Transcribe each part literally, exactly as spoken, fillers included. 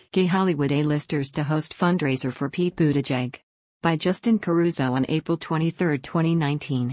Gay Hollywood A-listers to host fundraiser for Pete Buttigieg. By Justin Caruso on April twenty-third, twenty nineteen.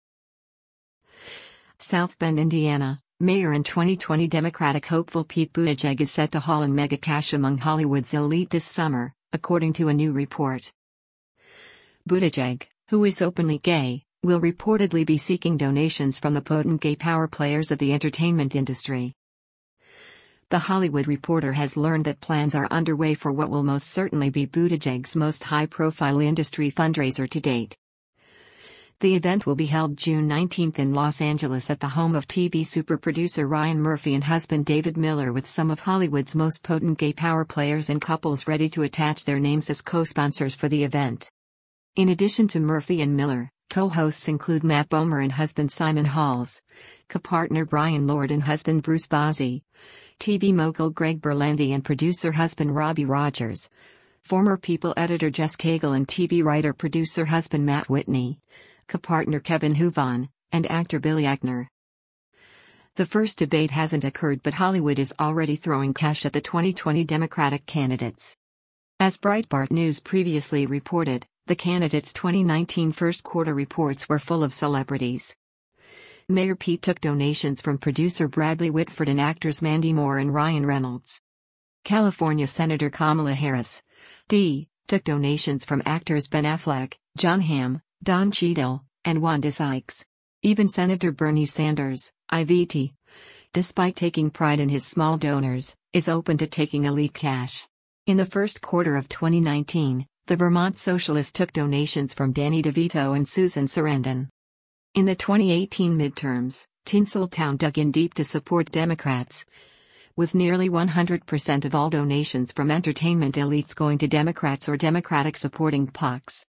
South Bend, Indiana. Mayor and twenty twenty Democratic hopeful Pete Buttigieg is set to haul in mega cash among Hollywood's elite this summer, according to a new report. Buttigieg, who is openly gay, will reportedly be seeking donations from the potent gay power players of the entertainment industry. The Hollywood Reporter has learned that plans are underway for what will most certainly be Buttigieg's most high-profile industry fundraiser to date. The event will be held June nineteenth in Los Angeles at the home of T V super producer Ryan Murphy and husband David Miller, with some of Hollywood's most potent gay power players and couples ready to attach their names as co-sponsors for the event. In addition to Murphy and Miller, co-hosts include Matt Bomer and husband Simon Halls, co-partner Brian Lord and husband Bruce Bozzi, T V mogul Greg Berlanti and producer husband Robbie Rogers, former People editor Jess Cagle and T V writer-producer husband Matt Whitney, co-partner Kevin Huvon, and actor Billy Eichner. The first debate hasn't occurred, but Hollywood is already throwing cash at the twenty twenty Democratic candidates. As Breitbart News previously reported, the candidates' twenty nineteen first quarter reports were full of celebrities. Mayor Pete took donations from producer Bradley Whitford and actors Mandy Moore and Ryan Reynolds. California Senator Kamala Harris, D, took donations from actors Ben Affleck, Jon Hamm, Don Cheadle, and Wanda Sykes. Even Senator Bernie Sanders, I V T, despite taking pride in his small donors, is open to taking elite cash. In the first quarter of twenty nineteen, the Vermont Socialist took donations from Danny DeVito and Susan Sarandon. In the twenty eighteen midterms, Tinseltown dug in deep to support Democrats, with nearly one hundred percent of all donations from entertainment elites going to Democrats or Democratic supporting P O Cs.